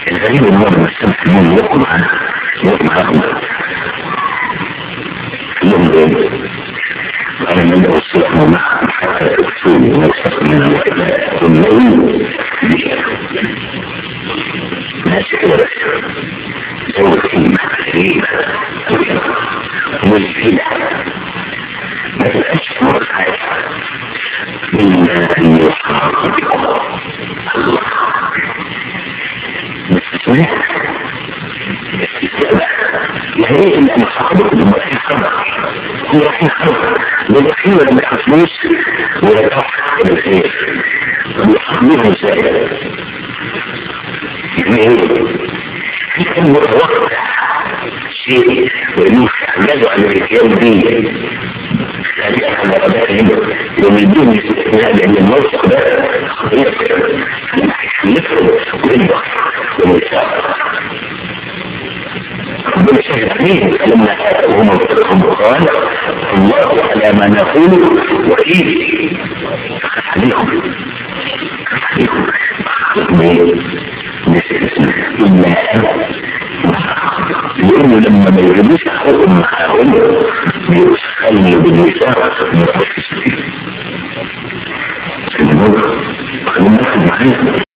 الغريب ان هو لما السمح منه يقوم معاهم يوم دول وانا من اوصلهم معهم حتى تكتوني ونوصف من الوحدات والليل ماشي كده بس زي كلمة غريبة مزهدة ما تبقاش فرص حاجة إلا أن يصحى الله باستثناء ما هي إلا أن صاحبكم لما في خبر هي راح يخبر للأخير لما يحصلوش ويتوحد إلى الخير ويحصلوها إزاي يعني في كان متوقع شيء وإنه يعملوا أمريكيان دي ذلك على ربائهم ومدين الاستثناء لأن الموسق ده خطير يفرد وينبخ ويساعد ربنا شهد عليهم فلما آتوهم وفتحهم وقال الله على ما نقول وكيل فخف عليهم إلا أنا لأنه لما ما يجبوش أخوهم معاهم يسخلني بالنساء من رأس السبيل.